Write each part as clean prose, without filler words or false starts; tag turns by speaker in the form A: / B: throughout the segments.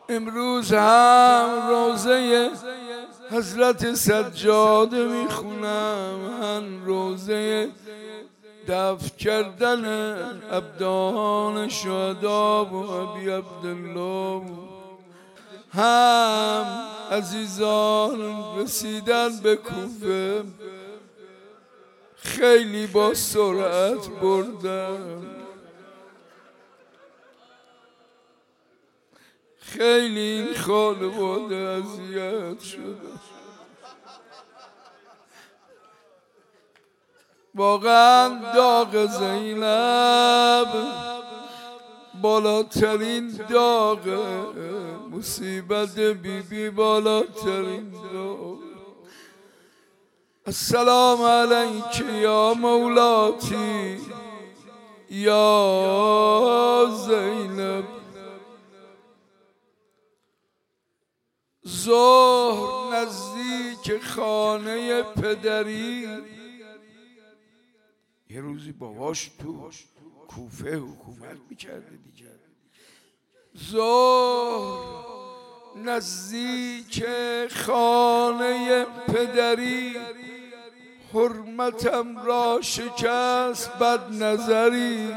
A: امروز هم روزه حضرت سجاده میخونم، هم روزه دفن کردن ابدان شهدا و ابی عبدالله، هم عزیزان رسیدن به کوفه خیلی با سرعت بردن، خیلی این خانواده اذیت شده. واقعا داغ زینب بالاترین داغ، مصیبت بیبی بالاترین داغ. السلام علیک یا مولاتی یا زینب. ظهر نزدیک خانه پدری، یه روزی باباش تو کوفه حکومت میکرده دیگه. ظهر نزدیک خانه پدری، حرمتم را شکست بد نظری.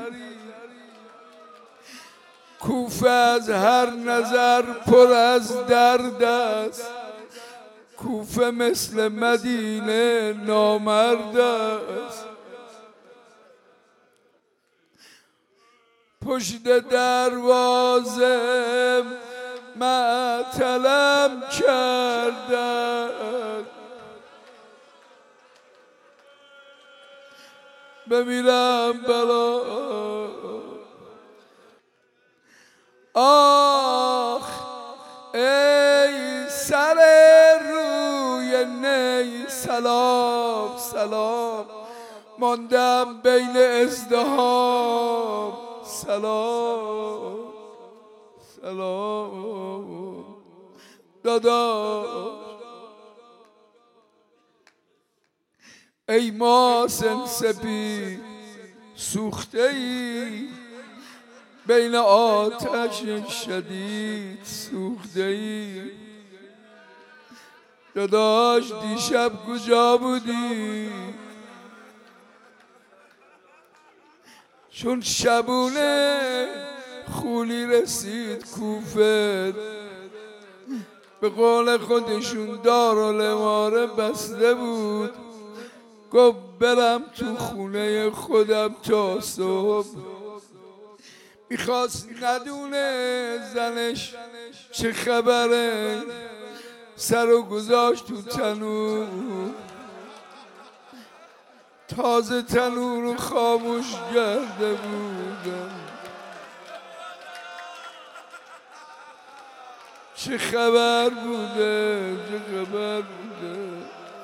A: کوفه از هر نظر پر از درد است، کوفه مثل مدینه نامرد است. پشت دروازه معطلم کردن، بمیرم بلا. آخ ای سر روی نی، سلام سلام ماندم بین ازدحام. سلام سلام داداش، ای ماسن سپید سوخته ای، بین آتش شدید سوخته ای. داداش دیشب کجا بودی؟ چون شبونه خولی رسید کوفه، به قول خودشون دارالاماره بسته بود. گفت برم تو خونه خودم تا صبح. میخواست ندونه زنش چه خبره، سرو گذاشت تو تنور، تازه تنور رو خاموش کرده بودم. چه خبر بوده، چه خبر بوده.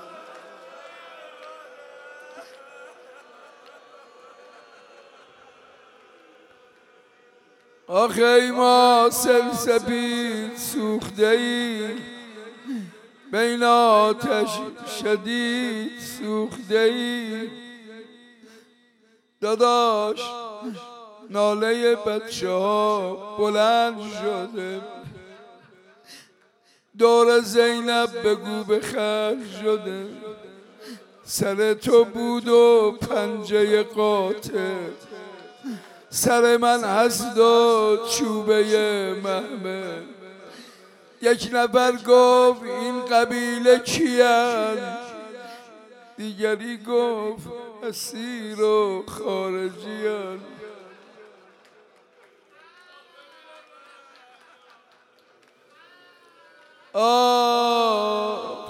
A: آخه ای ما سلسبیل سوخته ای، بین آتش شدید سوخته ای. داداش ناله بچه ها بلند شده، دور زینب بگو بخرج شده. سر تو بود و پنجه قاطع، سر من هست و چوبه محمل. یک نفر گفت این قبیله کیان، دیگری گفت اسیر و خارجیان. آخ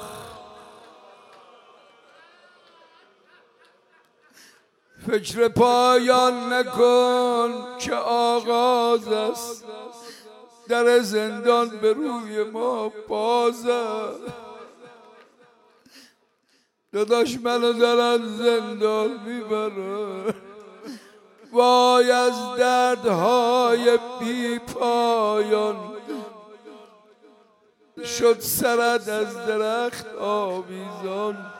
A: فکر پایان نکن که آغاز است، در زندان به روی ما باز است. داداش منو دارن زندان میبرن، وای از دردهای بی پایان. شد سرد از درخت آویزان.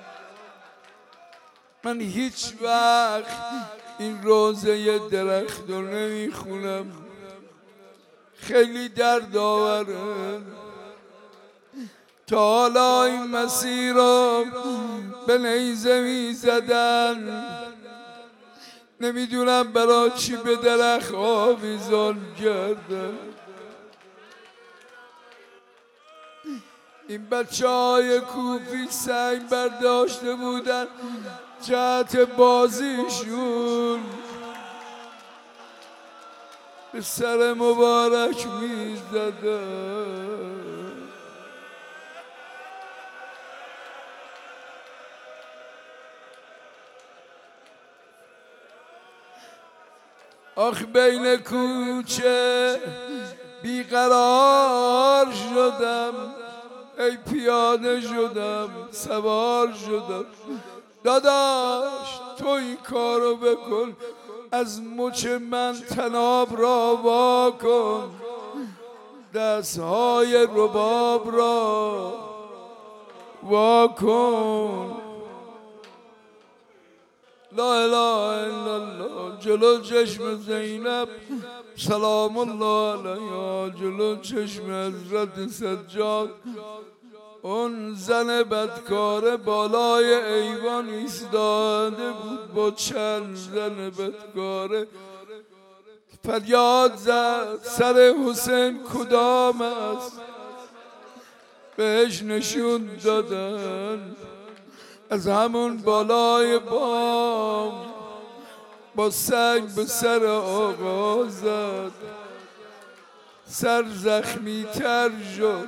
A: من هیچ وقت این روزه درخت رو نمیخونم، خیلی درد آوره. تا حالا این مسیر رو به نیزه می زدن، نمیدونم برای چی به درخت آویزان کردن. این بچه های کوفی سنگ برداشته بودن جهت بازیشون، به سر مبارک می زدن. آخ بین کوچه بیقرار شدم، ای پیاده شدم سوار شدم. داداش تو این کارو بکن، از مچ من طناب را وا کن، دستهای رباب را وا کن. لا اله الا الله. جلو چشم زینب سلام الله علیها، جلو چشم حضرت سجاد اون زن بدکار بالای ایوان ایستاده بود با چند زن بدکاره. فریاد زد سر حسین کدام است؟ بهش نشون دادن از همون بالای بام با سنگ به سر آقا زد، سر زخمی تر شد.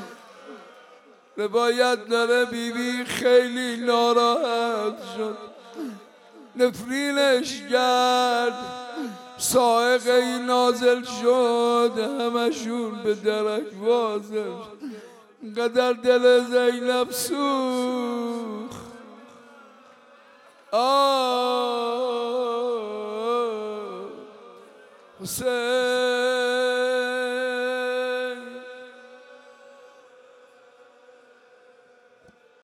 A: روایت داره بیبی خیلی ناراحت شد، نفرینش کرد، صاعقه نازل شد، همشون به درک واضح. اینقدر دل زینب سوخت. حسین